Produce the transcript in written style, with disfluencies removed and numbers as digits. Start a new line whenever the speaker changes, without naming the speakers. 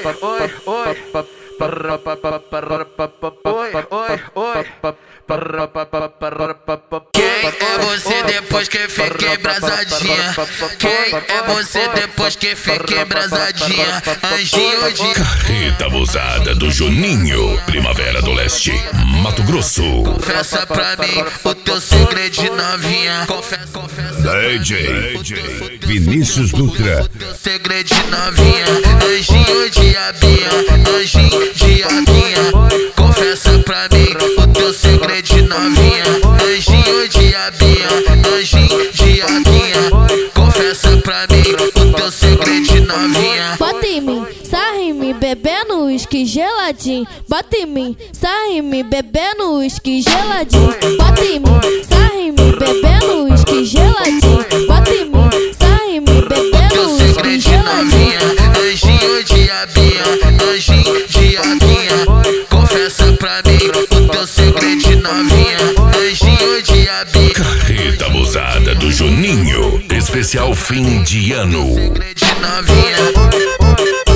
Quem é você depois que fiquei brasadinha? Quem é você depois que fiquei brasadinha? Anjinho de
Carreta abusada do Juninho, Primavera do Leste, Mato Grosso.
confessa pra mim o teu segredo de novinha. Confessa
DJ Vinícius Dutra.
o teu segredo de novinha. Anjinho de abinha, anjinho de abinha. Confessa pra mim o teu segredo de novinha. Anjinho de abinha, anjinho de abinha. Confessa pra mim o teu segredo de novinha.
Bota em mim, sarra em mim, bebendo uísque geladinho. Bota em mim, sarra em mim, bebendo uísque geladinho. Bota em mim, sarra em mim, bebendo uísque geladinho. Bota em mim, sarra em mim, bebendo
Teu
uísque
segredo de
geladinho.
novinha. Anjinho de abinha, anjinho de abinha. Confessa pra mim o teu segredo de novinha. Anjinho de abinha.
Carreta abusada do Juninho, especial fim de ano.
Segredo de novinha.